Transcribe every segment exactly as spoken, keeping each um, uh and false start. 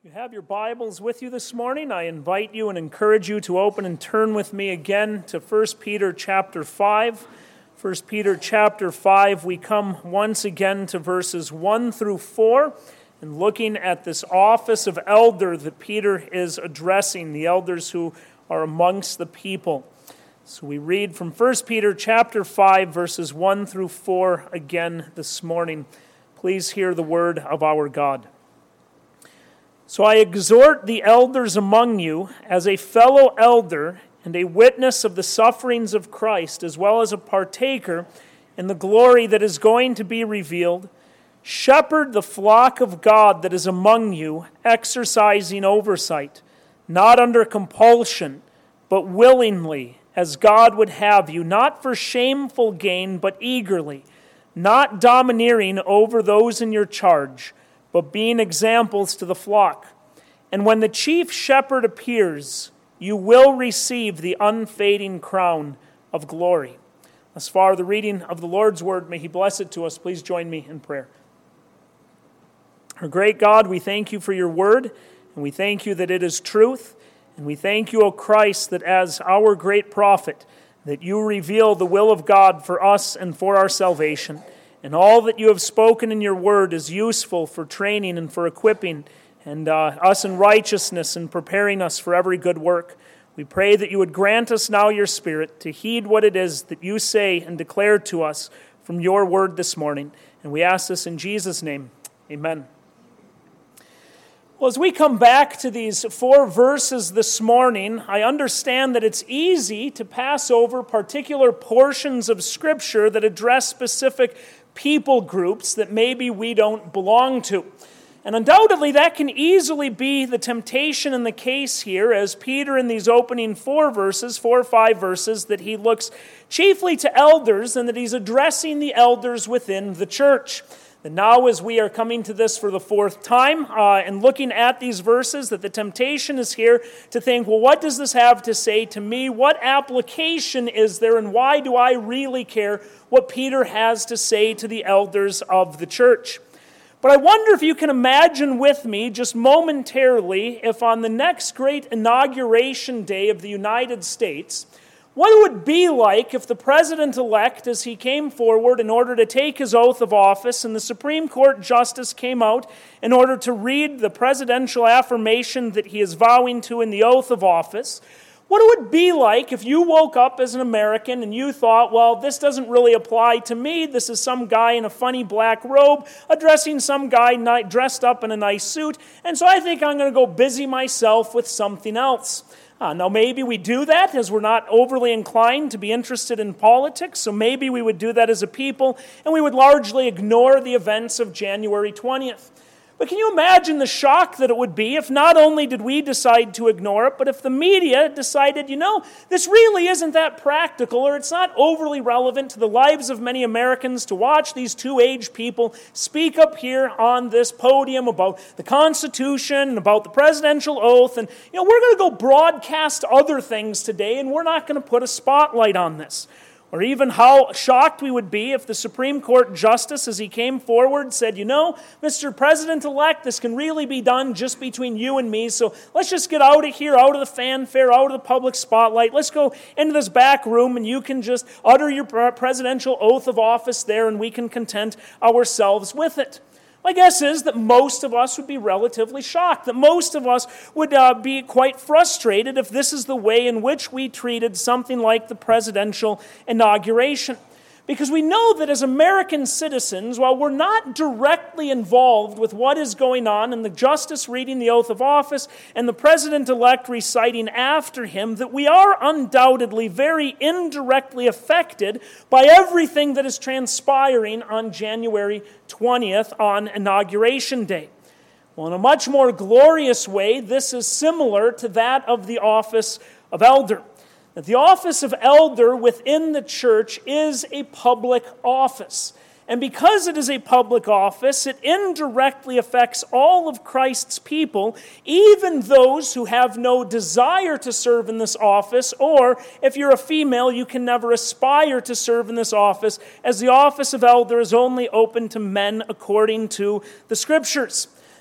If you have your Bibles with you this morning, I invite you and encourage you to open and turn with me again to First Peter chapter five. First Peter chapter five, we come once again to verses one through four, and looking at this office of elder that Peter is addressing, the elders who are amongst the people. So we read from First Peter chapter five, verses one through four again this morning. Please hear the word of our God. So I exhort the elders among you, as a fellow elder and a witness of the sufferings of Christ, as well as a partaker in the glory that is going to be revealed, shepherd the flock of God that is among you, exercising oversight, not under compulsion, but willingly, as God would have you, not for shameful gain, but eagerly, not domineering over those in your charge, but being examples to the flock. And when the chief shepherd appears, you will receive the unfading crown of glory. Thus far, the reading of the Lord's word. May He bless it to us. Please join me in prayer. Our great God, we thank you for your word, and we thank you that it is truth. And we thank you, O Christ, that as our great prophet, that you reveal the will of God for us and for our salvation. And all that you have spoken in your word is useful for training and for equipping and uh, us in righteousness and preparing us for every good work. We pray that you would grant us now your Spirit to heed what it is that you say and declare to us from your word this morning. And we ask this in Jesus' name. Amen. Well, as we come back to these four verses this morning, I understand that it's easy to pass over particular portions of Scripture that address specific people groups that maybe we don't belong to. And undoubtedly, that can easily be the temptation in the case here, as Peter in these opening four verses, four or five verses, that he looks chiefly to elders and that he's addressing the elders within the church. And now as we are coming to this for the fourth time uh, and looking at these verses, that the temptation is here to think, well, what does this have to say to me? What application is there, and why do I really care what Peter has to say to the elders of the church? But I wonder if you can imagine with me, just momentarily, if on the next great inauguration day of the United States, what it would be like if the president-elect, as he came forward in order to take his oath of office, and the Supreme Court justice came out in order to read the presidential affirmation that he is vowing to in the oath of office, what it would be like if you woke up as an American and you thought, well, this doesn't really apply to me. This is some guy in a funny black robe addressing some guy dressed up in a nice suit, and so I think I'm going to go busy myself with something else. Uh, now, maybe we do that as we're not overly inclined to be interested in politics, so maybe we would do that as a people, and we would largely ignore the events of January twentieth. But can you imagine the shock that it would be if not only did we decide to ignore it, but if the media decided, you know, this really isn't that practical, or it's not overly relevant to the lives of many Americans to watch these two aged people speak up here on this podium about the Constitution and about the presidential oath, and, you know, we're going to go broadcast other things today, and we're not going to put a spotlight on this. Or even how shocked we would be if the Supreme Court justice, as he came forward, said, you know, Mister President-elect, this can really be done just between you and me, so let's just get out of here, out of the fanfare, out of the public spotlight. Let's go into this back room, and you can just utter your presidential oath of office there, and we can content ourselves with it. My guess is that most of us would be relatively shocked, that most of us would uh, be quite frustrated if this is the way in which we treated something like the presidential inauguration. Because we know that as American citizens, while we're not directly involved with what is going on in the justice reading the oath of office and the president-elect reciting after him, that we are undoubtedly very indirectly affected by everything that is transpiring on January twentieth on Inauguration Day. Well, in a much more glorious way, this is similar to that of the office of elder. That the office of elder within the church is a public office. And because it is a public office, it indirectly affects all of Christ's people, even those who have no desire to serve in this office, or if you're a female, you can never aspire to serve in this office, as the office of elder is only open to men according to the Scriptures.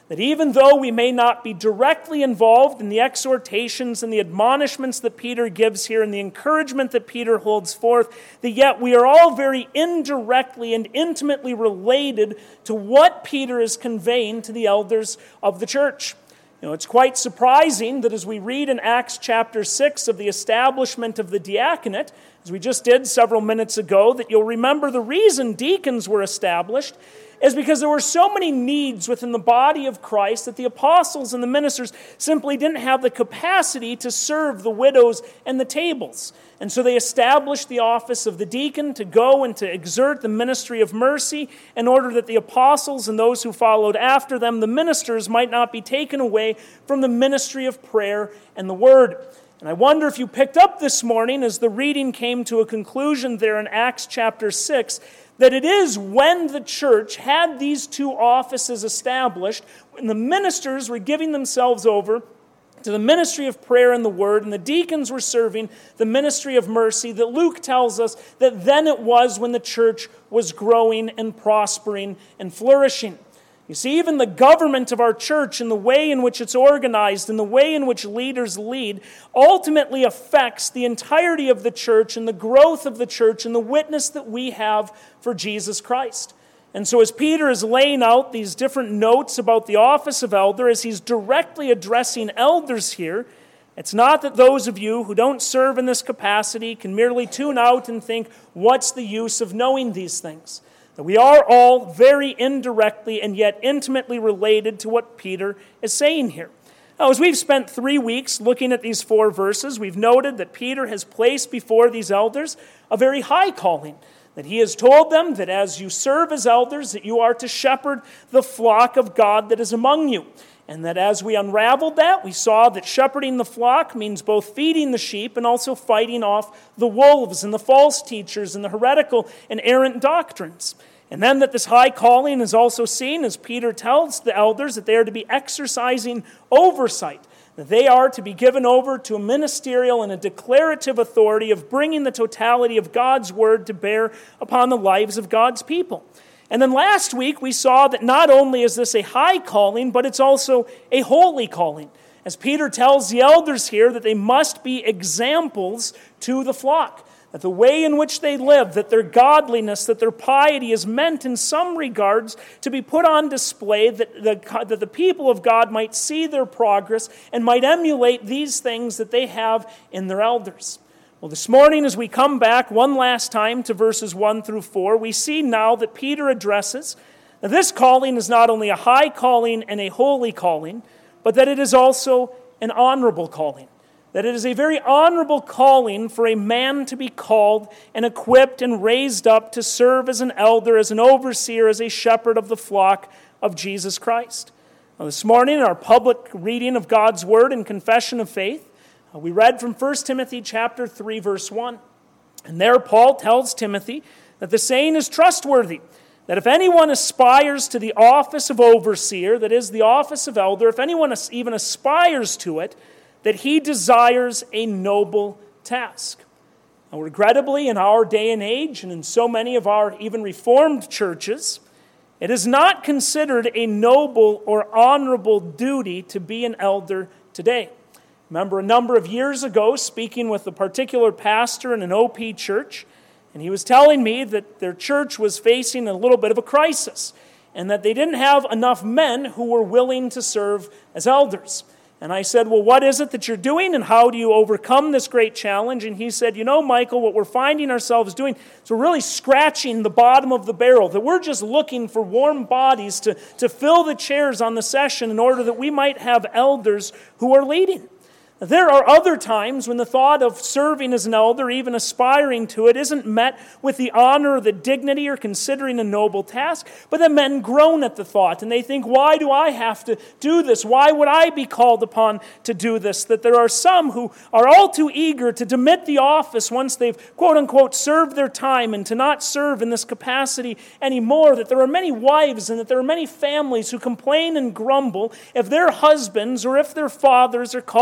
That even though we may not be directly involved in the exhortations and the admonishments that Peter gives here and the encouragement that Peter holds forth, that yet we are all very indirectly and intimately related to what Peter is conveying to the elders of the church. You know, it's quite surprising that as we read in Acts chapter six of the establishment of the diaconate, as we just did several minutes ago, that you'll remember the reason deacons were established is because there were so many needs within the body of Christ that the apostles and the ministers simply didn't have the capacity to serve the widows and the tables. And so they established the office of the deacon to go and to exert the ministry of mercy in order that the apostles and those who followed after them, the ministers, might not be taken away from the ministry of prayer and the word. And I wonder if you picked up this morning as the reading came to a conclusion there in Acts chapter six, that it is when the church had these two offices established, when the ministers were giving themselves over to the ministry of prayer and the word, and the deacons were serving the ministry of mercy, that Luke tells us that then it was when the church was growing and prospering and flourishing. You see, even the government of our church and the way in which it's organized and the way in which leaders lead ultimately affects the entirety of the church and the growth of the church and the witness that we have for Jesus Christ. And so as Peter is laying out these different notes about the office of elder, as he's directly addressing elders here, it's not that those of you who don't serve in this capacity can merely tune out and think, what's the use of knowing these things? That we are all very indirectly and yet intimately related to what Peter is saying here. Now, as we've spent three weeks looking at these four verses, we've noted that Peter has placed before these elders a very high calling. That he has told them that as you serve as elders, that you are to shepherd the flock of God that is among you. And that as we unraveled that, we saw that shepherding the flock means both feeding the sheep and also fighting off the wolves and the false teachers and the heretical and errant doctrines. And then that this high calling is also seen, as Peter tells the elders, that they are to be exercising oversight, that they are to be given over to a ministerial and a declarative authority of bringing the totality of God's word to bear upon the lives of God's people. And then last week we saw that not only is this a high calling, but it's also a holy calling. As Peter tells the elders here that they must be examples to the flock. That the way in which they live, that their godliness, that their piety is meant in some regards to be put on display, that the, that the people of God might see their progress and might emulate these things that they have in their elders. Well, this morning as we come back one last time to verses one through four, we see now that Peter addresses that this calling is not only a high calling and a holy calling, but that it is also an honorable calling. That it is a very honorable calling for a man to be called and equipped and raised up to serve as an elder, as an overseer, as a shepherd of the flock of Jesus Christ. Now, this morning, in our public reading of God's Word and confession of faith, we read from First Timothy chapter three, verse one. And there Paul tells Timothy that the saying is trustworthy, that if anyone aspires to the office of overseer, that is the office of elder, if anyone even aspires to it, that he desires a noble task. Now, regrettably, in our day and age, and in so many of our even Reformed churches, it is not considered a noble or honorable duty to be an elder today. Remember a number of years ago, speaking with a particular pastor in an O P church, and he was telling me that their church was facing a little bit of a crisis, and that they didn't have enough men who were willing to serve as elders. And I said, well, what is it that you're doing, and how do you overcome this great challenge? And he said, you know, Michael, what we're finding ourselves doing is we're really scratching the bottom of the barrel, that we're just looking for warm bodies to, to fill the chairs on the session in order that we might have elders who are leading. There are other times when the thought of serving as an elder, even aspiring to it, isn't met with the honor or the dignity or considering a noble task, but the men groan at the thought, and they think, why do I have to do this? Why would I be called upon to do this? That there are some who are all too eager to demit the office once they've, quote-unquote, served their time and to not serve in this capacity anymore, that there are many wives and that there are many families who complain and grumble if their husbands or if their fathers are called to serve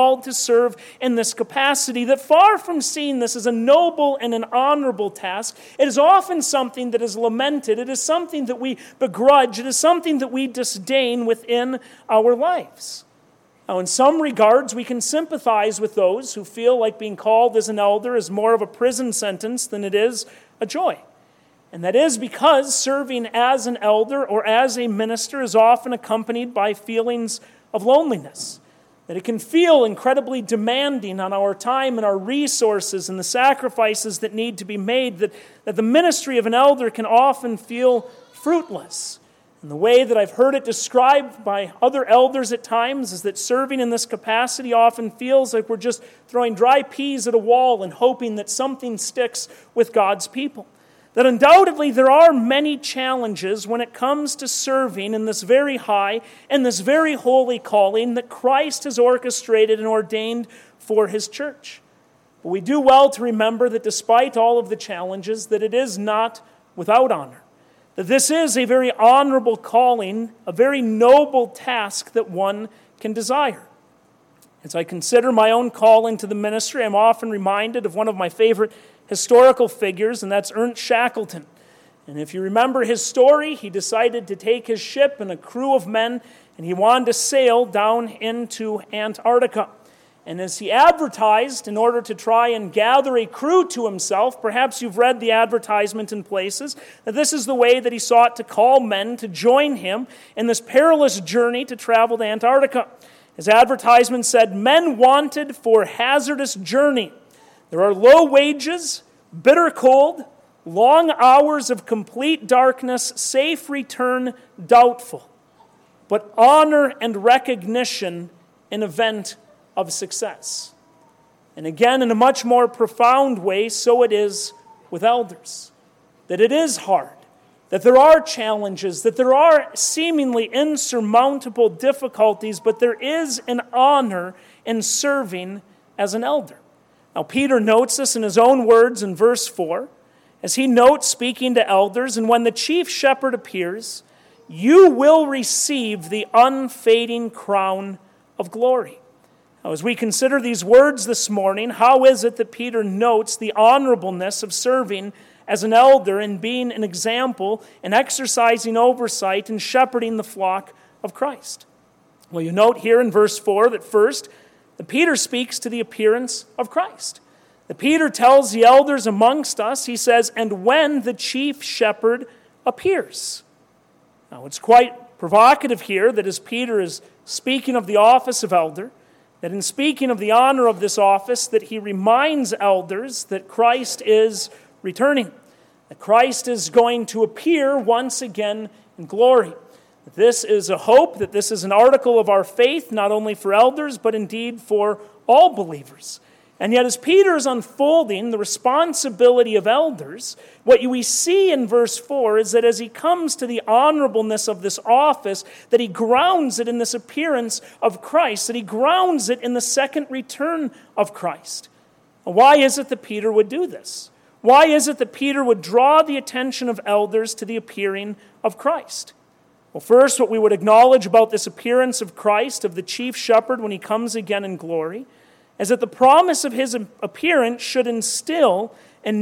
serve in this capacity, that far from seeing this as a noble and an honorable task, it is often something that is lamented. It is something that we begrudge. It is something that we disdain within our lives. Now, in some regards, we can sympathize with those who feel like being called as an elder is more of a prison sentence than it is a joy. And that is because serving as an elder or as a minister is often accompanied by feelings of loneliness. That it can feel incredibly demanding on our time and our resources and the sacrifices that need to be made. That, that the ministry of an elder can often feel fruitless. And the way that I've heard it described by other elders at times is that serving in this capacity often feels like we're just throwing dry peas at a wall and hoping that something sticks with God's people. That undoubtedly there are many challenges when it comes to serving in this very high and this very holy calling that Christ has orchestrated and ordained for His church. But we do well to remember that despite all of the challenges, that it is not without honor. That this is a very honorable calling, a very noble task that one can desire. As I consider my own call into the ministry, I'm often reminded of one of my favorite historical figures, and that's Ernst Shackleton. And if you remember his story, he decided to take his ship and a crew of men, and he wanted to sail down into Antarctica. And as he advertised in order to try and gather a crew to himself, perhaps you've read the advertisement in places, that this is the way that he sought to call men to join him in this perilous journey to travel to Antarctica. His advertisement said, "Men wanted for hazardous journey. There are low wages, bitter cold, long hours of complete darkness, safe return doubtful, but honor and recognition in event of success." And again, in a much more profound way, so it is with elders. That it is hard, that there are challenges, that there are seemingly insurmountable difficulties, but there is an honor in serving as an elder. Now, Peter notes this in his own words in verse four, as he notes, speaking to elders, "And when the chief shepherd appears, you will receive the unfading crown of glory." Now, as we consider these words this morning, how is it that Peter notes the honorableness of serving as an elder and being an example and exercising oversight and shepherding the flock of Christ? Well, you note here in verse four that first, that Peter speaks to the appearance of Christ. That Peter tells the elders amongst us, he says, "And when the chief shepherd appears." Now, it's quite provocative here that as Peter is speaking of the office of elder, that in speaking of the honor of this office, that he reminds elders that Christ is returning, that Christ is going to appear once again in glory. This is a hope, that this is an article of our faith, not only for elders, but indeed for all believers. And yet, as Peter is unfolding the responsibility of elders, what we see in verse four is that as he comes to the honorableness of this office, that he grounds it in this appearance of Christ, that he grounds it in the second return of Christ. Why is it that Peter would do this? Why is it that Peter would draw the attention of elders to the appearing of Christ? Well, first, what we would acknowledge about this appearance of Christ, of the chief shepherd when he comes again in glory, is that the promise of his appearance should instill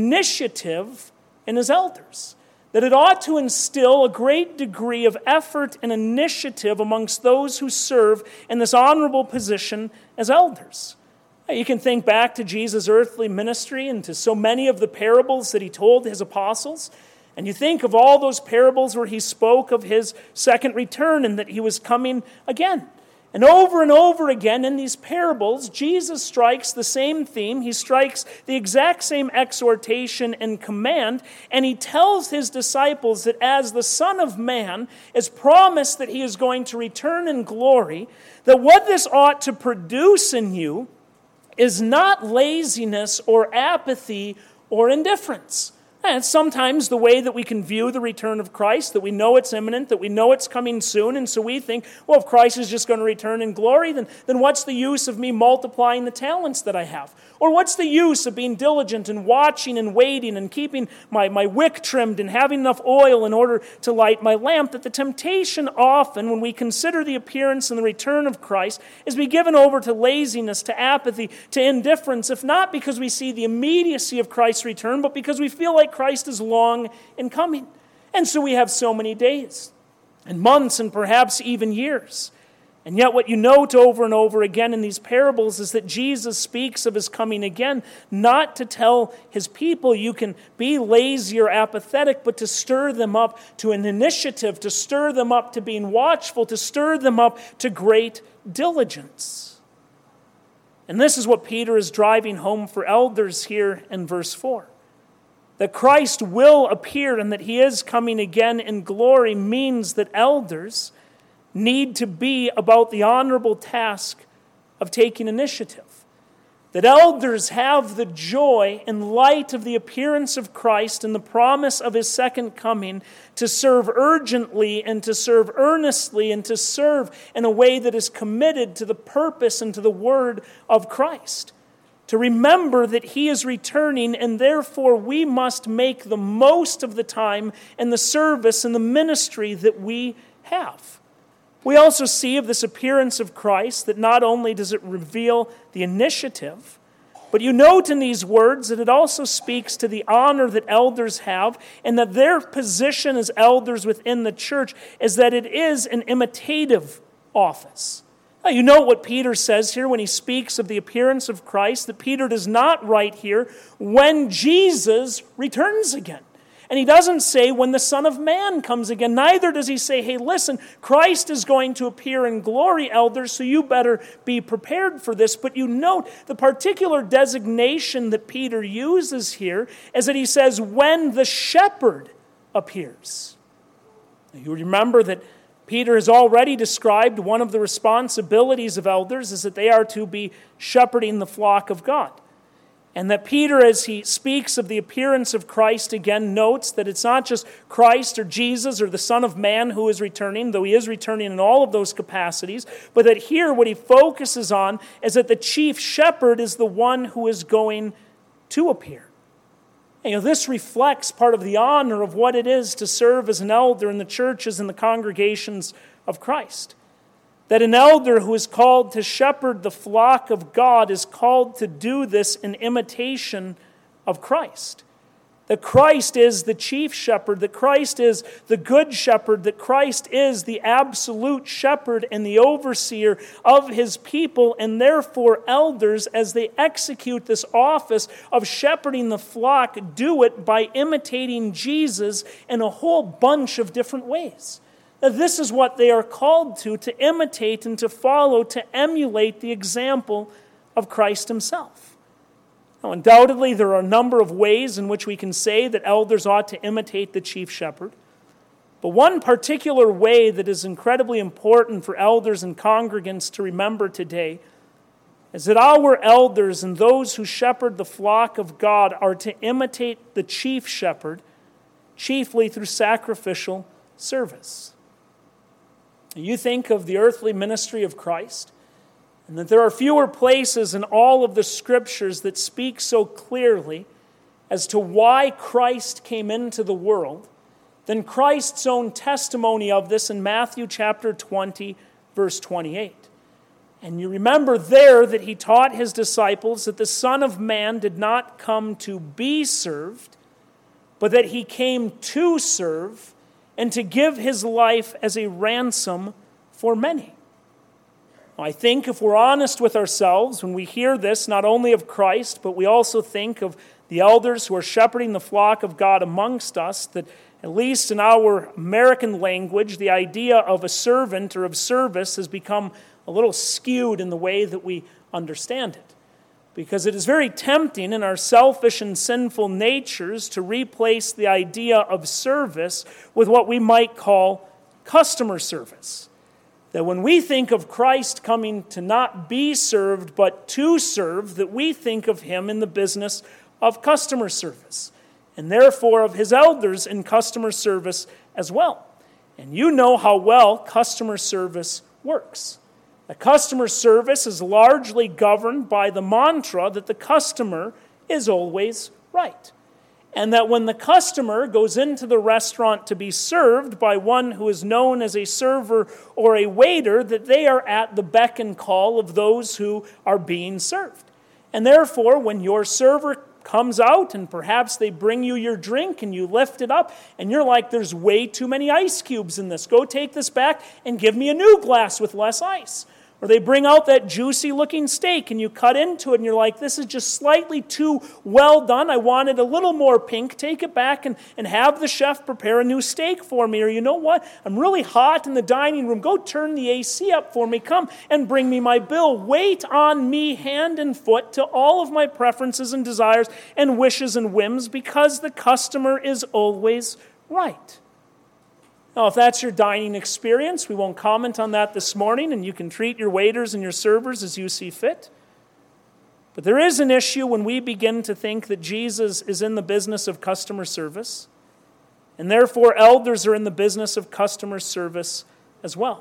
initiative in his elders. That it ought to instill a great degree of effort and initiative amongst those who serve in this honorable position as elders. You can think back to Jesus' earthly ministry and to so many of the parables that he told his apostles. And you think of all those parables where he spoke of his second return and that he was coming again. And over and over again in these parables, Jesus strikes the same theme. He strikes the exact same exhortation and command. And he tells his disciples that as the Son of Man is promised that he is going to return in glory, that what this ought to produce in you is not laziness or apathy or indifference. And it's sometimes the way that we can view the return of Christ, that we know it's imminent, that we know it's coming soon, and so we think, well, if Christ is just going to return in glory, then, then what's the use of me multiplying the talents that I have? Or what's the use of being diligent and watching and waiting and keeping my, my wick trimmed and having enough oil in order to light my lamp? That the temptation often, when we consider the appearance and the return of Christ, is be given over to laziness, to apathy, to indifference, if not because we see the immediacy of Christ's return, but because we feel like Christ is long in coming. And so we have so many days and months and perhaps even years. And yet what you note over and over again in these parables is that Jesus speaks of his coming again, not to tell his people you can be lazy or apathetic, but to stir them up to an initiative, to stir them up to being watchful, to stir them up to great diligence. And this is what Peter is driving home for elders here in verse four. That Christ will appear and that he is coming again in glory means that elders need to be about the honorable task of taking initiative. That elders have the joy in light of the appearance of Christ and the promise of his second coming to serve urgently and to serve earnestly and to serve in a way that is committed to the purpose and to the word of Christ. To remember that he is returning, and therefore we must make the most of the time and the service and the ministry that we have. We also see of this appearance of Christ that not only does it reveal the initiative, but you note in these words that it also speaks to the honor that elders have, and that their position as elders within the church is that it is an imitative office. Now, you know what Peter says here when he speaks of the appearance of Christ, that Peter does not write here when Jesus returns again. And he doesn't say when the Son of Man comes again. Neither does he say, hey, listen, Christ is going to appear in glory, elders, so you better be prepared for this. But you note the particular designation that Peter uses here is that he says, when the shepherd appears. Now, you remember that Peter has already described one of the responsibilities of elders is that they are to be shepherding the flock of God. And that Peter, as he speaks of the appearance of Christ again, notes that it's not just Christ or Jesus or the Son of Man who is returning, though he is returning in all of those capacities, but that here what he focuses on is that the chief shepherd is the one who is going to appear. And, you know, this reflects part of the honor of what it is to serve as an elder in the churches and the congregations of Christ. That an elder who is called to shepherd the flock of God is called to do this in imitation of Christ. That Christ is the chief shepherd, that Christ is the good shepherd, that Christ is the absolute shepherd and the overseer of his people, and therefore elders, as they execute this office of shepherding the flock, do it by imitating Jesus in a whole bunch of different ways. Now, this is what they are called to, to imitate and to follow, to emulate the example of Christ himself. Now, undoubtedly, there are a number of ways in which we can say that elders ought to imitate the chief shepherd. But one particular way that is incredibly important for elders and congregants to remember today is that our elders and those who shepherd the flock of God are to imitate the chief shepherd, chiefly through sacrificial service. You think of the earthly ministry of Christ, and that there are fewer places in all of the Scriptures that speak so clearly as to why Christ came into the world than Christ's own testimony of this in Matthew chapter twenty, verse twenty-eight. And you remember there that he taught his disciples that the Son of Man did not come to be served, but that he came to serve and to give his life as a ransom for many. I think if we're honest with ourselves, when we hear this, not only of Christ, but we also think of the elders who are shepherding the flock of God amongst us, that at least in our American language, the idea of a servant or of service has become a little skewed in the way that we understand it. Because it is very tempting in our selfish and sinful natures to replace the idea of service with what we might call customer service. That when we think of Christ coming to not be served, but to serve, that we think of him in the business of customer service. and therefore of his elders in customer service as well. And you know how well customer service works. The customer service is largely governed by the mantra that the customer is always right. And that when the customer goes into the restaurant to be served by one who is known as a server or a waiter, that they are at the beck and call of those who are being served. And therefore, when your server comes out and perhaps they bring you your drink and you lift it up and you're like, there's way too many ice cubes in this. Go take this back and give me a new glass with less ice. Or they bring out that juicy looking steak and you cut into it and you're like, this is just slightly too well done. I wanted a little more pink. Take it back and, and have the chef prepare a new steak for me. Or you know what? I'm really hot in the dining room. Go turn the A C up for me. Come and bring me my bill. Wait on me hand and foot to all of my preferences and desires and wishes and whims, because the customer is always right. Now, if that's your dining experience, we won't comment on that this morning, and you can treat your waiters and your servers as you see fit. But there is an issue when we begin to think that Jesus is in the business of customer service, and therefore elders are in the business of customer service as well.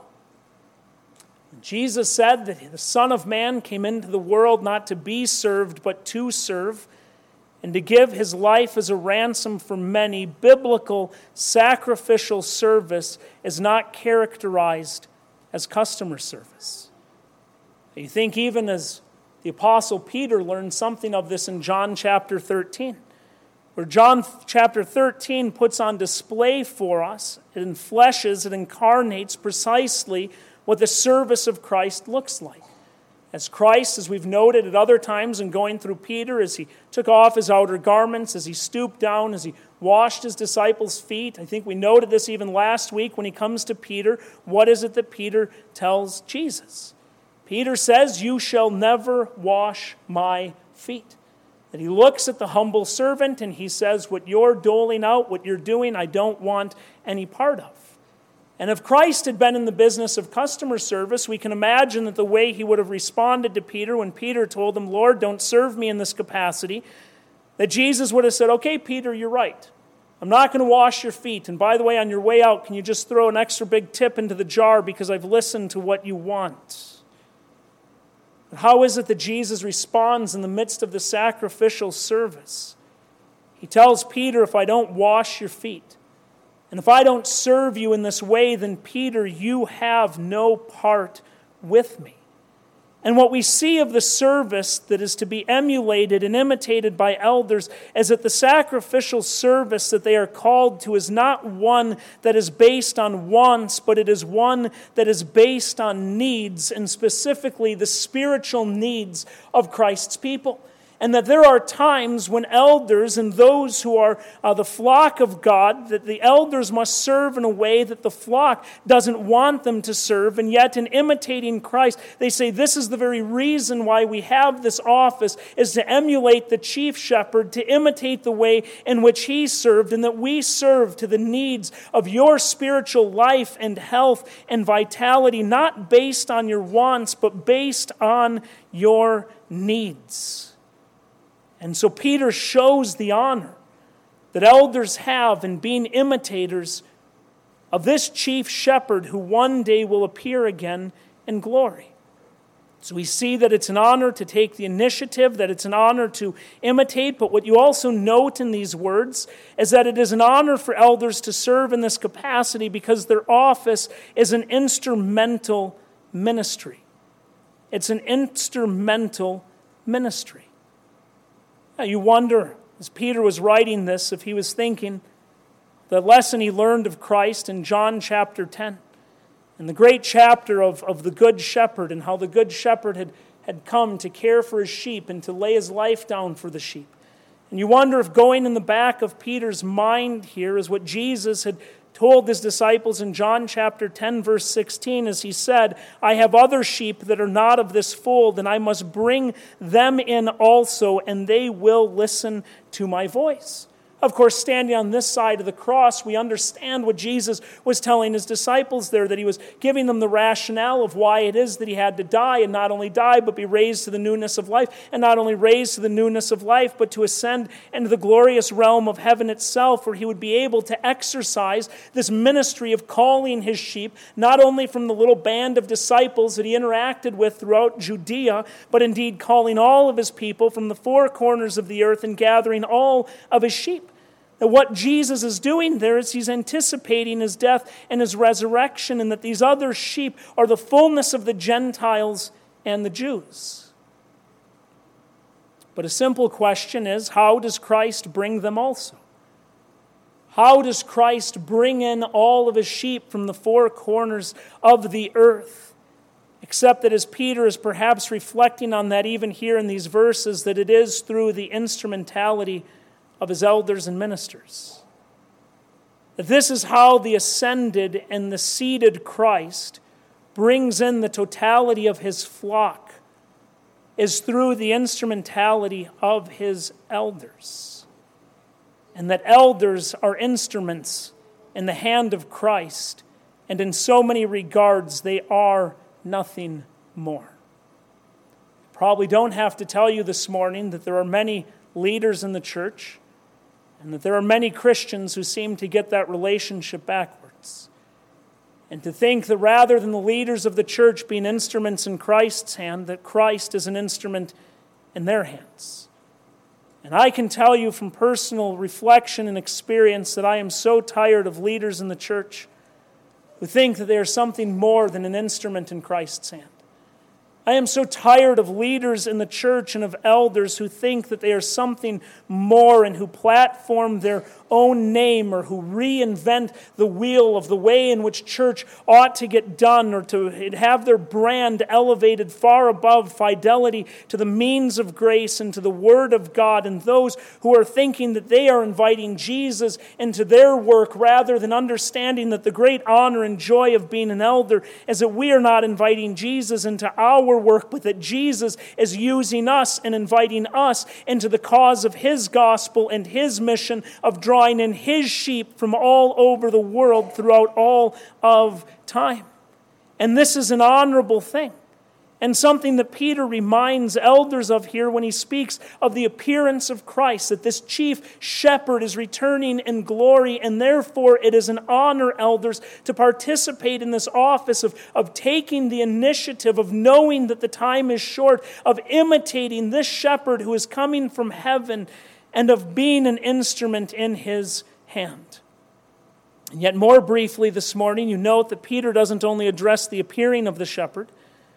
Jesus said that the Son of Man came into the world not to be served, but to serve, and to give his life as a ransom for many. Biblical sacrificial service is not characterized as customer service. You think even as the Apostle Peter learned something of this in John chapter thirteen, where John chapter thirteen puts on display for us, it enfleshes, it incarnates precisely what the service of Christ looks like. As Christ, as we've noted at other times in going through Peter, as he took off his outer garments, as he stooped down, as he washed his disciples' feet. I think we noted this even last week when he comes to Peter. What is it that Peter tells Jesus? Peter says, "You shall never wash my feet." That he looks at the humble servant and he says, what you're doling out, what you're doing, I don't want any part of. And if Christ had been in the business of customer service, we can imagine that the way he would have responded to Peter when Peter told him, "Lord, don't serve me in this capacity," that Jesus would have said, "Okay, Peter, you're right. I'm not going to wash your feet. And by the way, on your way out, can you just throw an extra big tip into the jar because I've listened to what you want?" But how is it that Jesus responds in the midst of the sacrificial service? He tells Peter, if I don't wash your feet, and if I don't serve you in this way, then Peter, you have no part with me. And what we see of the service that is to be emulated and imitated by elders is that the sacrificial service that they are called to is not one that is based on wants, but it is one that is based on needs, and specifically the spiritual needs of Christ's people. And that there are times when elders and those who are uh, the flock of God, that the elders must serve in a way that the flock doesn't want them to serve. And yet in imitating Christ, they say this is the very reason why we have this office, is to emulate the chief shepherd, to imitate the way in which he served, and that we serve to the needs of your spiritual life and health and vitality, not based on your wants, but based on your needs. And so Peter shows the honor that elders have in being imitators of this chief shepherd who one day will appear again in glory. So we see that it's an honor to take the initiative, that it's an honor to imitate, but what you also note in these words is that it is an honor for elders to serve in this capacity because their office is an instrumental ministry. It's an instrumental ministry. Now you wonder, as Peter was writing this, if he was thinking the lesson he learned of Christ in John chapter ten, and the great chapter of, of the Good Shepherd, and how the Good Shepherd had, had come to care for his sheep and to lay his life down for the sheep. And you wonder if going in the back of Peter's mind here is what Jesus had told his disciples in John chapter ten, verse sixteen, as he said, I have other sheep that are not of this fold, and I must bring them in also, and they will listen to my voice. Of course, standing on this side of the cross, we understand what Jesus was telling his disciples there, that he was giving them the rationale of why it is that he had to die, and not only die, but be raised to the newness of life, and not only raised to the newness of life, but to ascend into the glorious realm of heaven itself, where he would be able to exercise this ministry of calling his sheep, not only from the little band of disciples that he interacted with throughout Judea, but indeed calling all of his people from the four corners of the earth and gathering all of his sheep. That what Jesus is doing there is he's anticipating his death and his resurrection, and that these other sheep are the fullness of the Gentiles and the Jews. But a simple question is, how does Christ bring them also? How does Christ bring in all of his sheep from the four corners of the earth? Except that as Peter is perhaps reflecting on that even here in these verses, that it is through the instrumentality of his elders and ministers. That this is how the ascended and the seated Christ brings in the totality of his flock, is through the instrumentality of his elders. And that elders are instruments in the hand of Christ, and in so many regards they are nothing more. Probably don't have to tell you this morning that there are many leaders in the church, and that there are many Christians who seem to get that relationship backwards. And to think that rather than the leaders of the church being instruments in Christ's hand, that Christ is an instrument in their hands. And I can tell you from personal reflection and experience that I am so tired of leaders in the church who think that they are something more than an instrument in Christ's hand. I am so tired of leaders in the church and of elders who think that they are something more and who platform their own name or who reinvent the wheel of the way in which church ought to get done, or to have their brand elevated far above fidelity to the means of grace and to the Word of God, and those who are thinking that they are inviting Jesus into their work rather than understanding that the great honor and joy of being an elder is that we are not inviting Jesus into our work, but that Jesus is using us and inviting us into the cause of his gospel and his mission of drawing in his sheep from all over the world throughout all of time. And this is an honorable thing, and something that Peter reminds elders of here when he speaks of the appearance of Christ, that this chief shepherd is returning in glory, and therefore it is an honor, elders, to participate in this office of, of taking the initiative, of knowing that the time is short, of imitating this shepherd who is coming from heaven, and of being an instrument in his hand. And yet more briefly this morning, you note that Peter doesn't only address the appearing of the shepherd,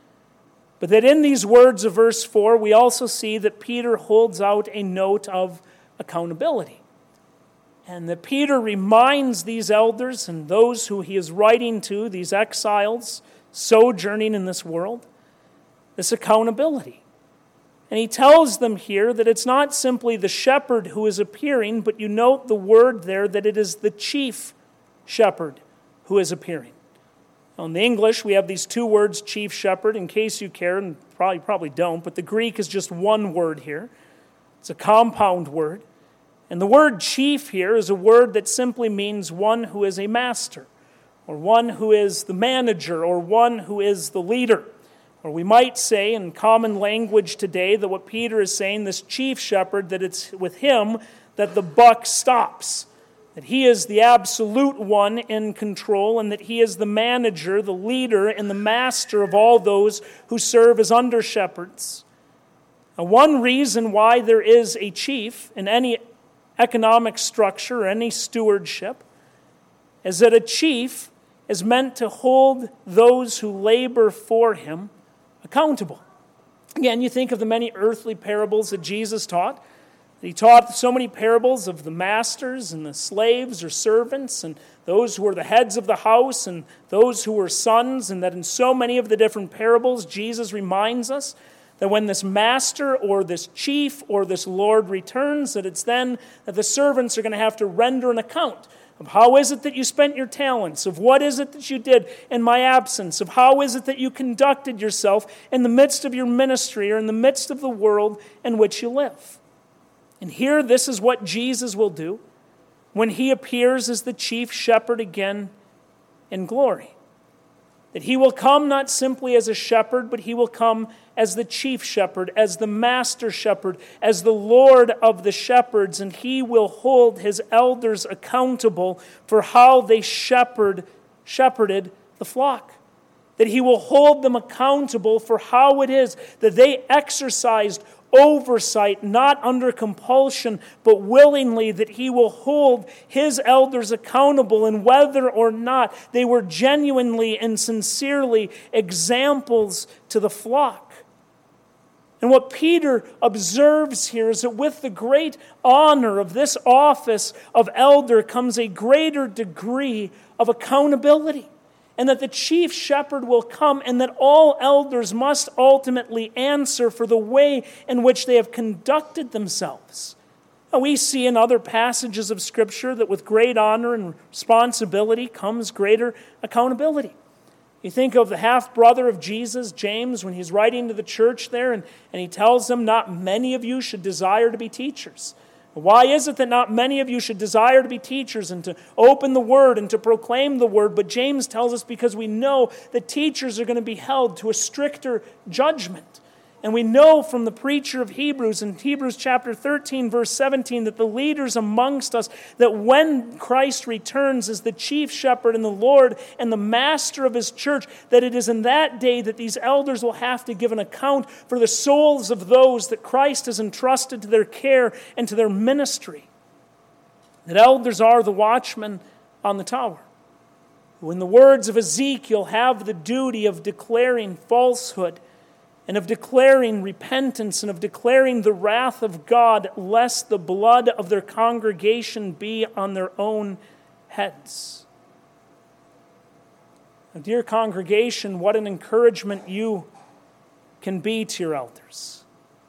but that in these words of verse four, we also see that Peter holds out a note of accountability. And that Peter reminds these elders and those who he is writing to, these exiles sojourning in this world, this accountability. And he tells them here that it's not simply the shepherd who is appearing, but you note the word there that it is the chief shepherd who is appearing. Now in the English, we have these two words, chief shepherd, in case you care, and probably probably don't, but the Greek is just one word here. It's a compound word. And the word chief here is a word that simply means one who is a master, or one who is the manager, or one who is the leader. Or we might say in common language today that what Peter is saying, this chief shepherd, that it's with him that the buck stops. That he is the absolute one in control, and that he is the manager, the leader, and the master of all those who serve as under shepherds. Now, one reason why there is a chief in any economic structure or any stewardship is that a chief is meant to hold those who labor for him accountable. Again, you think of the many earthly parables that Jesus taught. He taught so many parables of the masters and the slaves or servants and those who were the heads of the house and those who were sons, and that in so many of the different parables, Jesus reminds us that when this master or this chief or this Lord returns, that it's then that the servants are going to have to render an account of how is it that you spent your talents, of what is it that you did in my absence, of how is it that you conducted yourself in the midst of your ministry or in the midst of the world in which you live. And here, this is what Jesus will do. when he appears as the chief shepherd again in glory. That he will come not simply as a shepherd, but he will come as the chief shepherd, as the master shepherd, as the Lord of the shepherds, and he will hold his elders accountable for how they shepherd, shepherded the flock. That he will hold them accountable for how it is that they exercised oversight, not under compulsion, but willingly, that he will hold his elders accountable, and whether or not they were genuinely and sincerely examples to the flock. And what Peter observes here is that with the great honor of this office of elder comes a greater degree of accountability. And that the chief shepherd will come, and that all elders must ultimately answer for the way in which they have conducted themselves. Now, we see in other passages of Scripture that with great honor and responsibility comes greater accountability. You think of the half-brother of Jesus, James, when he's writing to the church there, and, and he tells them, not many of you should desire to be teachers. Why is it that not many of you should desire to be teachers and to open the Word and to proclaim the Word? But James tells us because we know that teachers are going to be held to a stricter judgment. And we know from the preacher of Hebrews in Hebrews chapter thirteen, verse seventeen, that the leaders amongst us, that when Christ returns as the chief shepherd and the Lord and the master of his church, that it is in that day that these elders will have to give an account for the souls of those that Christ has entrusted to their care and to their ministry. That elders are the watchmen on the tower, who in the words of Ezekiel have the duty of declaring falsehood and of declaring repentance, and of declaring the wrath of God, lest the blood of their congregation be on their own heads. Now, dear congregation, what an encouragement you can be to your elders.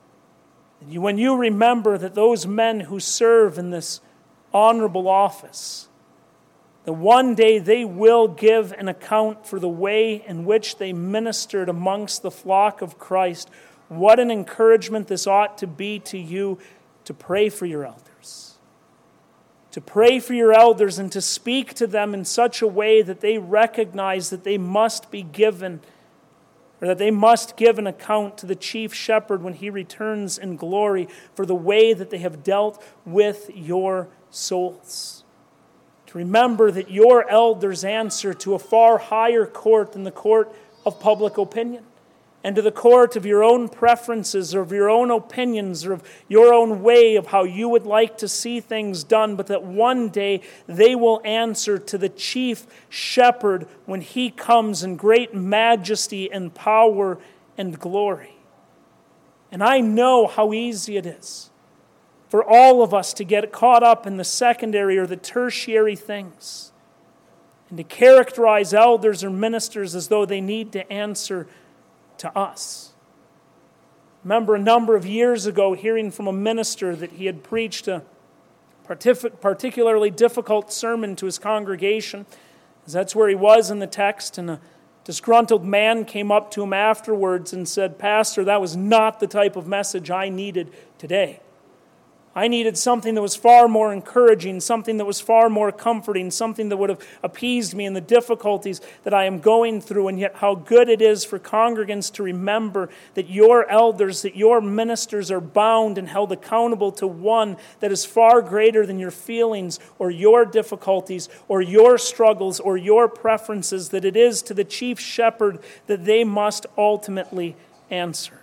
When you remember that those men who serve in this honorable office, that one day they will give an account for the way in which they ministered amongst the flock of Christ. What an encouragement this ought to be to you to pray for your elders. To pray for your elders and to speak to them in such a way that they recognize that they must be given, or that they must give an account to the chief shepherd when he returns in glory for the way that they have dealt with your souls. To remember that your elders answer to a far higher court than the court of public opinion, and to the court of your own preferences or of your own opinions or of your own way of how you would like to see things done, but that one day they will answer to the chief shepherd when he comes in great majesty and power and glory. And I know how easy it is for all of us to get caught up in the secondary or the tertiary things, and to characterize elders or ministers as though they need to answer to us. Remember a number of years ago hearing from a minister that he had preached a particularly difficult sermon to his congregation, as that's where he was in the text, and a disgruntled man came up to him afterwards and said, "Pastor, that was not the type of message I needed today. I needed something that was far more encouraging, something that was far more comforting, something that would have appeased me in the difficulties that I am going through." And yet how good it is for congregants to remember that your elders, that your ministers are bound and held accountable to one that is far greater than your feelings or your difficulties or your struggles or your preferences, that it is to the chief shepherd that they must ultimately answer.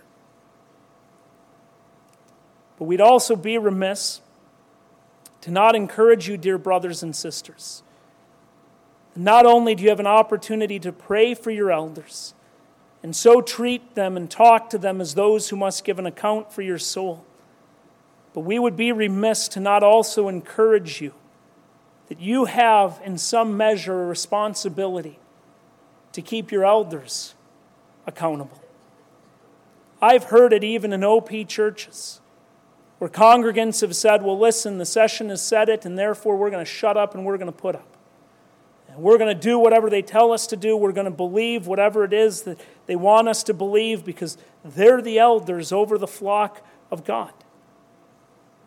But we'd also be remiss to not encourage you, dear brothers and sisters. Not only do you have an opportunity to pray for your elders, and so treat them and talk to them as those who must give an account for your soul, but we would be remiss to not also encourage you that you have in some measure a responsibility to keep your elders accountable. I've heard it even in O P churches, where congregants have said, well, listen, the session has said it, and therefore we're going to shut up and we're going to put up. And we're going to do whatever they tell us to do. We're going to believe whatever it is that they want us to believe because they're the elders over the flock of God.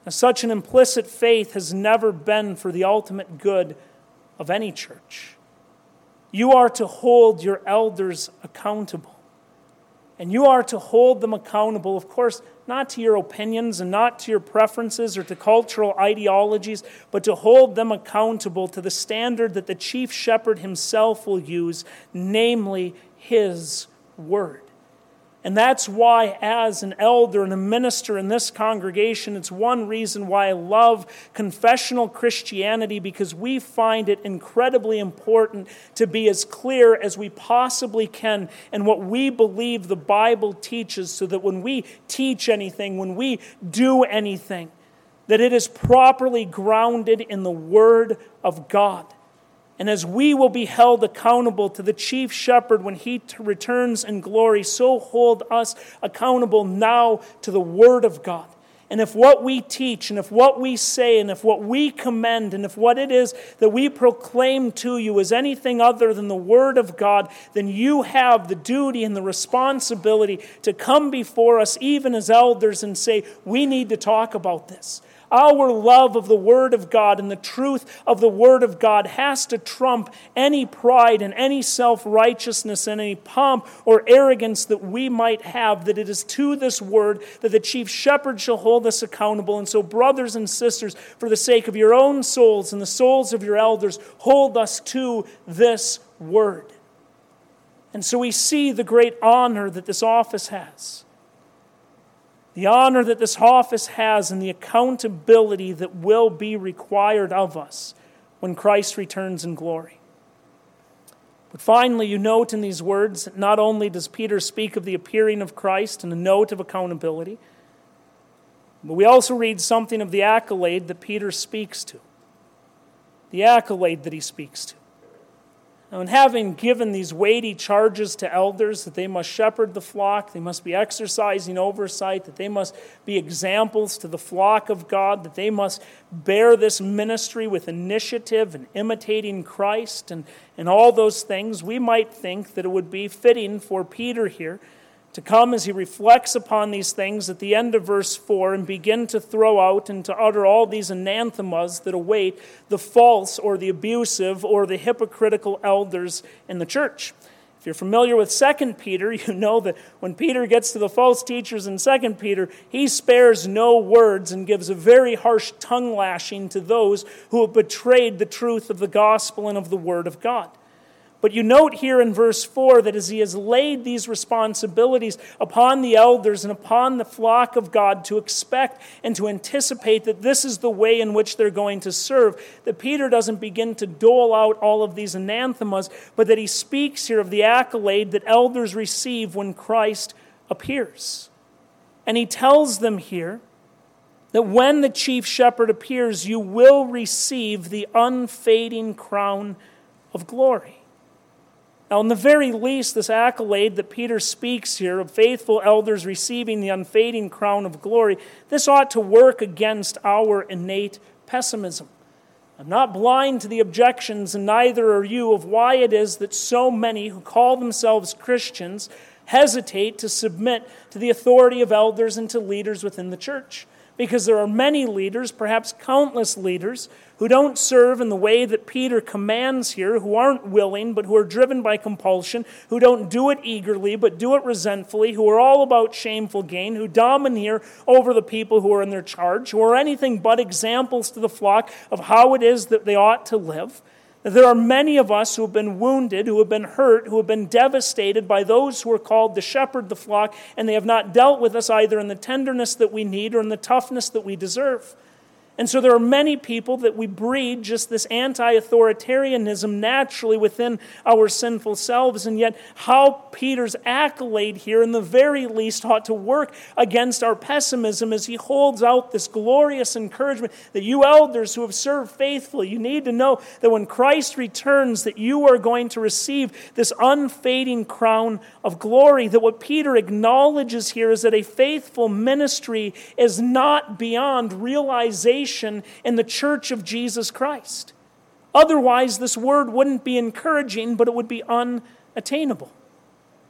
Now, such an implicit faith has never been for the ultimate good of any church. You are to hold your elders accountable. And you are to hold them accountable, of course, not to your opinions and not to your preferences or to cultural ideologies, but to hold them accountable to the standard that the chief shepherd himself will use, namely his word. And that's why, as an elder and a minister in this congregation, it's one reason why I love confessional Christianity, because we find it incredibly important to be as clear as we possibly can in what we believe the Bible teaches, so that when we teach anything, when we do anything, that it is properly grounded in the Word of God. And as we will be held accountable to the chief shepherd when he t- returns in glory, so hold us accountable now to the Word of God. And if what we teach, and if what we say, and if what we commend, and if what it is that we proclaim to you is anything other than the Word of God, then you have the duty and the responsibility to come before us, even as elders, and say, we need to talk about this. Our love of the Word of God and the truth of the Word of God has to trump any pride and any self-righteousness and any pomp or arrogance that we might have, that it is to this Word that the chief shepherd shall hold us accountable. And so, brothers and sisters, for the sake of your own souls and the souls of your elders, hold us to this Word. And so we see the great honor that this office has. The honor that this office has and the accountability that will be required of us when Christ returns in glory. But finally, you note in these words that not only does Peter speak of the appearing of Christ and a note of accountability, but we also read something of the accolade that Peter speaks to. The accolade that he speaks to. Now, in having given these weighty charges to elders, that they must shepherd the flock, they must be exercising oversight, that they must be examples to the flock of God, that they must bear this ministry with initiative and imitating Christ and, and all those things, we might think that it would be fitting for Peter here to come as he reflects upon these things at the end of verse four and begin to throw out and to utter all these anathemas that await the false or the abusive or the hypocritical elders in the church. If you're familiar with Second Peter, you know that when Peter gets to the false teachers in Second Peter, he spares no words and gives a very harsh tongue lashing to those who have betrayed the truth of the gospel and of the Word of God. But you note here in verse four that as he has laid these responsibilities upon the elders and upon the flock of God to expect and to anticipate that this is the way in which they're going to serve, that Peter doesn't begin to dole out all of these anathemas, but that he speaks here of the accolade that elders receive when Christ appears. And he tells them here that when the chief shepherd appears, you will receive the unfading crown of glory. Now, in the very least, this accolade that Peter speaks here of faithful elders receiving the unfading crown of glory, this ought to work against our innate pessimism. I'm not blind to the objections, and neither are you, of why it is that so many who call themselves Christians hesitate to submit to the authority of elders and to leaders within the church. Because there are many leaders, perhaps countless leaders, who don't serve in the way that Peter commands here, who aren't willing, but who are driven by compulsion, who don't do it eagerly, but do it resentfully, who are all about shameful gain, who domineer over the people who are in their charge, who are anything but examples to the flock of how it is that they ought to live. There are many of us who have been wounded, who have been hurt, who have been devastated by those who are called to shepherd the flock, and they have not dealt with us either in the tenderness that we need or in the toughness that we deserve. And so there are many people that we breed just this anti-authoritarianism naturally within our sinful selves, and yet how Peter's accolade here in the very least ought to work against our pessimism as he holds out this glorious encouragement that you elders who have served faithfully, you need to know that when Christ returns that you are going to receive this unfading crown of glory. That what Peter acknowledges here is that a faithful ministry is not beyond realization in the church of Jesus Christ. Otherwise, this word wouldn't be encouraging, but it would be unattainable.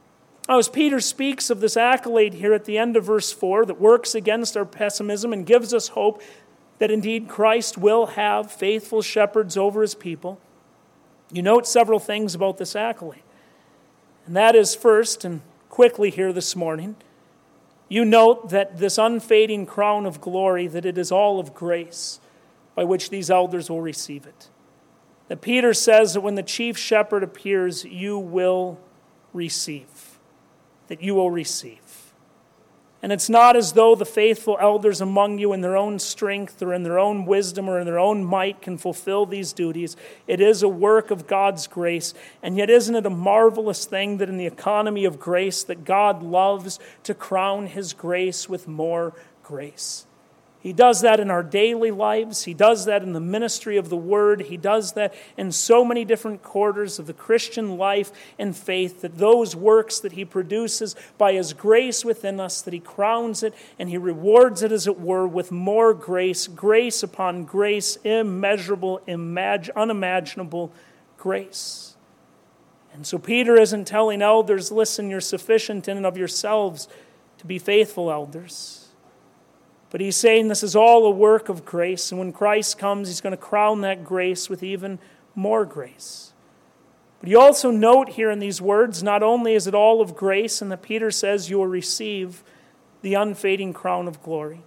Now, as Peter speaks of this accolade here at the end of verse four that works against our pessimism and gives us hope that indeed Christ will have faithful shepherds over his people, you note several things about this accolade. And that is first, and quickly here this morning, you note that this unfading crown of glory, that it is all of grace by which these elders will receive it. That Peter says that when the chief shepherd appears, you will receive. That you will receive. And it's not as though the faithful elders among you in their own strength or in their own wisdom or in their own might can fulfill these duties. It is a work of God's grace. And yet isn't it a marvelous thing that in the economy of grace that God loves to crown his grace with more grace? He does that in our daily lives. He does that in the ministry of the Word. He does that in so many different quarters of the Christian life and faith, that those works that he produces by his grace within us, that he crowns it and he rewards it, as it were, with more grace, grace upon grace, immeasurable, imag- unimaginable grace. And so Peter isn't telling elders, listen, you're sufficient in and of yourselves to be faithful elders. But he's saying this is all a work of grace, and when Christ comes, he's going to crown that grace with even more grace. But you also note here in these words, not only is it all of grace, and that Peter says you will receive the unfading crown of glory,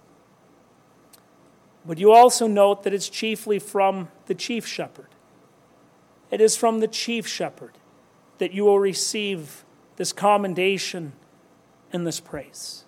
but you also note that it's chiefly from the chief shepherd. It is from the chief shepherd that you will receive this commendation and this praise.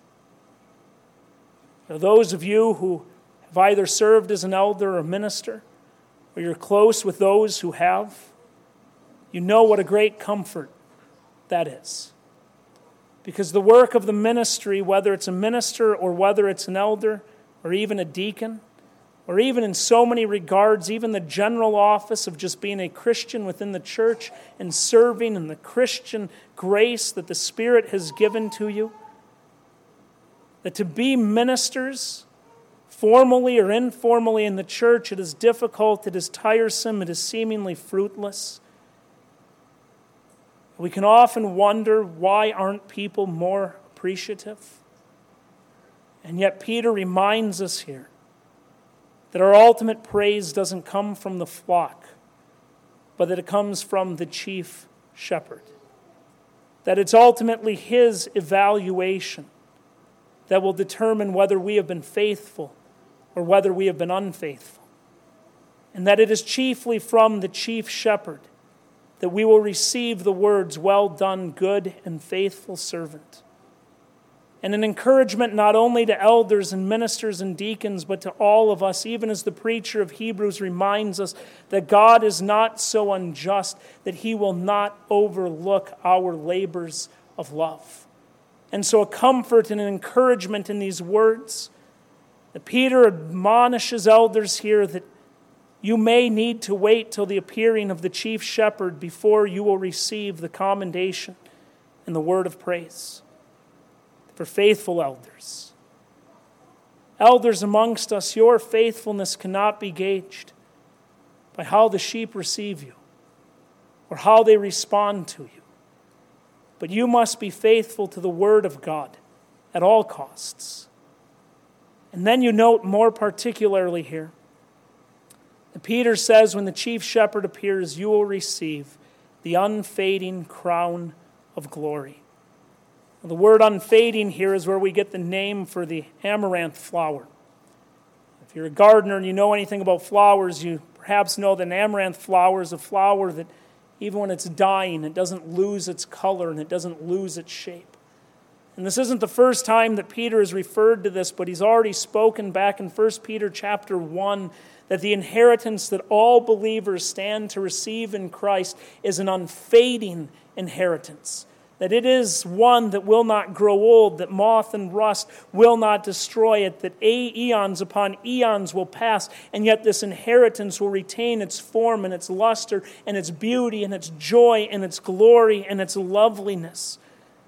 Now, those of you who have either served as an elder or a minister, or you're close with those who have, you know what a great comfort that is. Because the work of the ministry, whether it's a minister or whether it's an elder or even a deacon, or even in so many regards, even the general office of just being a Christian within the church and serving in the Christian grace that the Spirit has given to you, that to be ministers, formally or informally in the church, it is difficult, it is tiresome, it is seemingly fruitless. We can often wonder, why aren't people more appreciative? And yet Peter reminds us here that our ultimate praise doesn't come from the flock, but that it comes from the chief shepherd. That it's ultimately his evaluation that will determine whether we have been faithful or whether we have been unfaithful. And that it is chiefly from the chief shepherd that we will receive the words, well done, good and faithful servant. And an encouragement not only to elders and ministers and deacons, but to all of us, even as the preacher of Hebrews reminds us that God is not so unjust that he will not overlook our labors of love. And so a comfort and an encouragement in these words, that Peter admonishes elders here that you may need to wait till the appearing of the chief shepherd before you will receive the commendation and the word of praise. For faithful elders, elders amongst us, your faithfulness cannot be gauged by how the sheep receive you or how they respond to you. But you must be faithful to the Word of God at all costs. And then you note more particularly here that Peter says when the chief shepherd appears, you will receive the unfading crown of glory. Now, the word unfading here is where we get the name for the amaranth flower. If you're a gardener and you know anything about flowers, you perhaps know that an amaranth flower is a flower that even when it's dying, it doesn't lose its color and it doesn't lose its shape. And this isn't the first time that Peter has referred to this, but he's already spoken back in First Peter chapter one that the inheritance that all believers stand to receive in Christ is an unfading inheritance. That it is one that will not grow old, that moth and rust will not destroy it, that eons upon eons will pass, and yet this inheritance will retain its form and its luster and its beauty and its joy and its glory and its loveliness.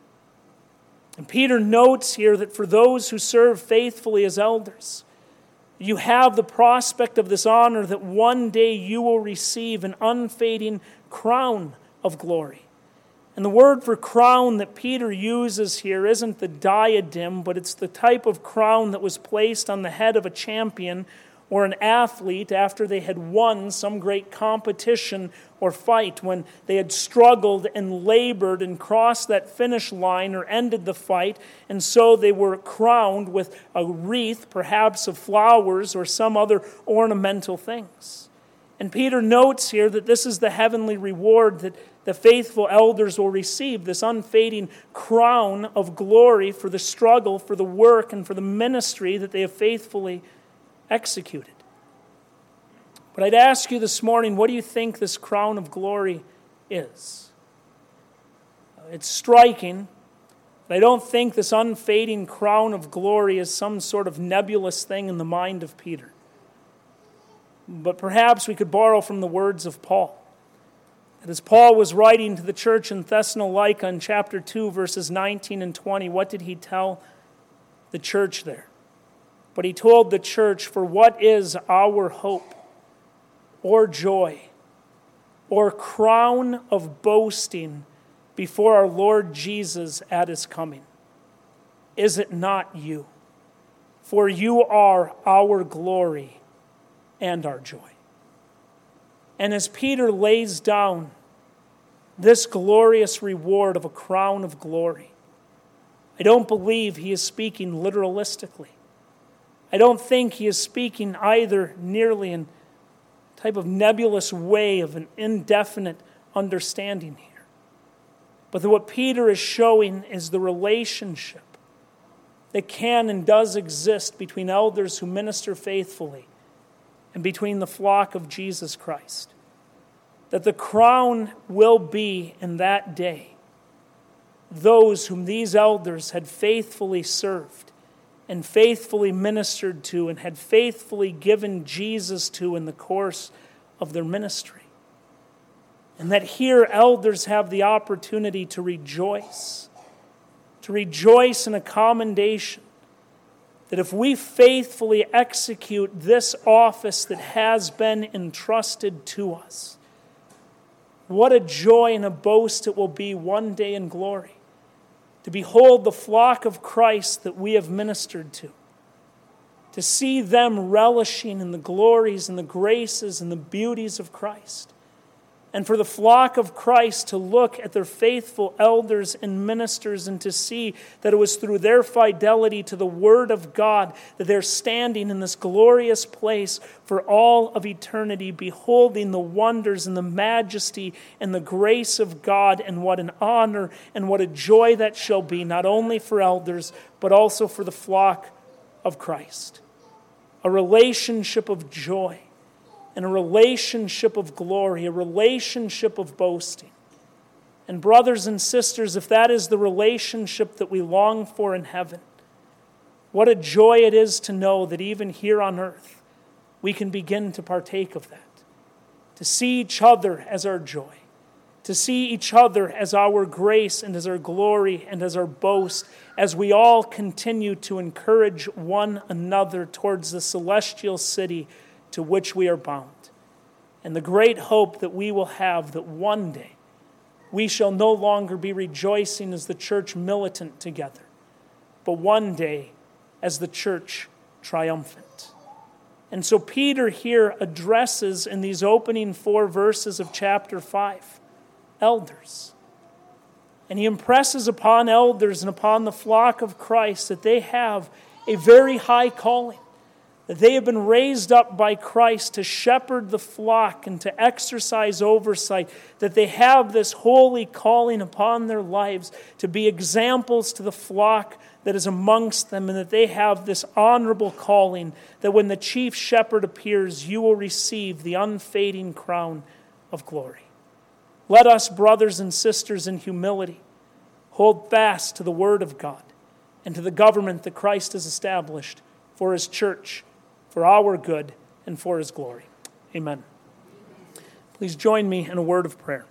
And Peter notes here that for those who serve faithfully as elders, you have the prospect of this honor that one day you will receive an unfading crown of glory. And the word for crown that Peter uses here isn't the diadem, but it's the type of crown that was placed on the head of a champion or an athlete after they had won some great competition or fight, when they had struggled and labored and crossed that finish line or ended the fight, and so they were crowned with a wreath, perhaps of flowers or some other ornamental things. And Peter notes here that this is the heavenly reward that the faithful elders will receive, this unfading crown of glory for the struggle, for the work, and for the ministry that they have faithfully executed. But I'd ask you this morning, what do you think this crown of glory is? It's striking, but I don't think this unfading crown of glory is some sort of nebulous thing in the mind of Peter. But perhaps we could borrow from the words of Paul. That as Paul was writing to the church in Thessalonica in chapter two, verses nineteen and twenty, what did he tell the church there? But he told the church, "For what is our hope, or joy, or crown of boasting before our Lord Jesus at his coming? Is it not you? For you are our glory and our joy." And as Peter lays down this glorious reward of a crown of glory, I don't believe he is speaking literalistically. I don't think he is speaking either nearly in a type of nebulous way of an indefinite understanding here. But that what Peter is showing is the relationship that can and does exist between elders who minister faithfully and between the flock of Jesus Christ. That the crown will be in that day those whom these elders had faithfully served and faithfully ministered to and had faithfully given Jesus to in the course of their ministry. And that here elders have the opportunity to rejoice, to rejoice in a commendation that if we faithfully execute this office that has been entrusted to us, what a joy and a boast it will be one day in glory to behold the flock of Christ that we have ministered to, to see them relishing in the glories and the graces and the beauties of Christ, and for the flock of Christ to look at their faithful elders and ministers and to see that it was through their fidelity to the Word of God that they're standing in this glorious place for all of eternity, beholding the wonders and the majesty and the grace of God, and what an honor and what a joy that shall be, not only for elders, but also for the flock of Christ. A relationship of joy, and a relationship of glory, a relationship of boasting. And brothers and sisters, if that is the relationship that we long for in heaven, what a joy it is to know that even here on earth, we can begin to partake of that. To see each other as our joy. To see each other as our grace and as our glory and as our boast, as we all continue to encourage one another towards the celestial city to which we are bound. And the great hope that we will have that one day we shall no longer be rejoicing as the church militant together, but one day as the church triumphant. And so Peter here addresses in these opening four verses of chapter five, elders. And he impresses upon elders and upon the flock of Christ that they have a very high calling. That they have been raised up by Christ to shepherd the flock and to exercise oversight, that they have this holy calling upon their lives to be examples to the flock that is amongst them, and that they have this honorable calling that when the chief shepherd appears, you will receive the unfading crown of glory. Let us, brothers and sisters, in humility, hold fast to the Word of God and to the government that Christ has established for His church, for our good, and for His glory. Amen. Please join me in a word of prayer.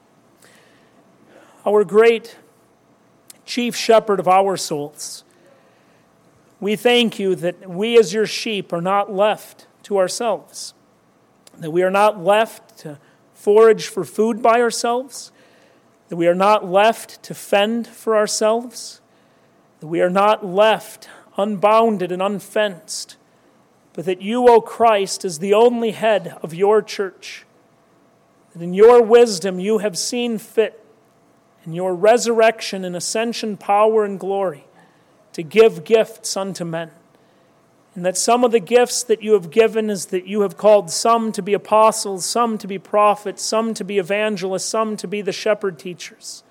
Our great chief shepherd of our souls, we thank you that we as your sheep are not left to ourselves, that we are not left to forage for food by ourselves, that we are not left to fend for ourselves, that we are not left unbounded and unfenced, but that you, O Christ, as the only head of your church, that in your wisdom you have seen fit, in your resurrection and ascension power and glory, to give gifts unto men. And that some of the gifts that you have given is that you have called some to be apostles, some to be prophets, some to be evangelists, some to be the shepherd teachers.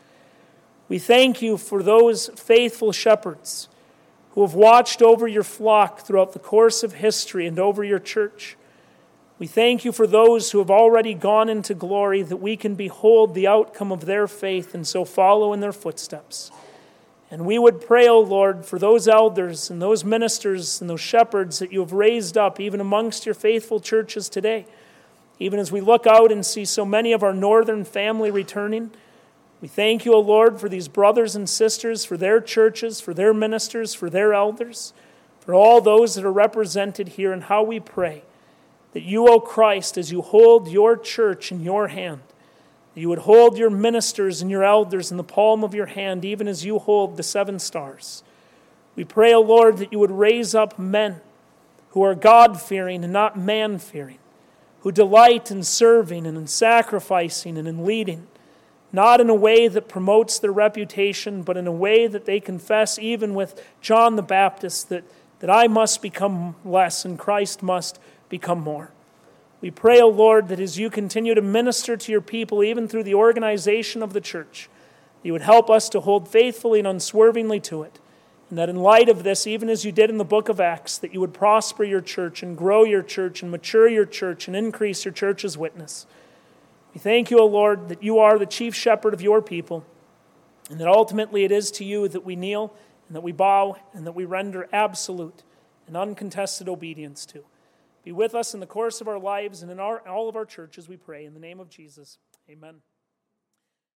We thank you for those faithful shepherds who have watched over your flock throughout the course of history and over your church. We thank you for those who have already gone into glory, that we can behold the outcome of their faith and so follow in their footsteps. And we would pray, O Lord, for those elders and those ministers and those shepherds that you have raised up, even amongst your faithful churches today. Even as we look out and see so many of our northern family returning, we thank you, O Lord, for these brothers and sisters, for their churches, for their ministers, for their elders, for all those that are represented here, and how we pray that you, O Christ, as you hold your church in your hand, that you would hold your ministers and your elders in the palm of your hand, even as you hold the seven stars. We pray, O Lord, that you would raise up men who are God-fearing and not man-fearing, who delight in serving and in sacrificing and in leading, not in a way that promotes their reputation, but in a way that they confess, even with John the Baptist, that, that I must become less and Christ must become more. We pray, O Lord, that as you continue to minister to your people, even through the organization of the church, you would help us to hold faithfully and unswervingly to it. And that in light of this, even as you did in the book of Acts, that you would prosper your church and grow your church and mature your church and increase your church's witness. We thank you, O Lord, that you are the chief shepherd of your people, and that ultimately it is to you that we kneel and that we bow and that we render absolute and uncontested obedience to. Be with us in the course of our lives and in our, all of our churches, we pray. In the name of Jesus, amen.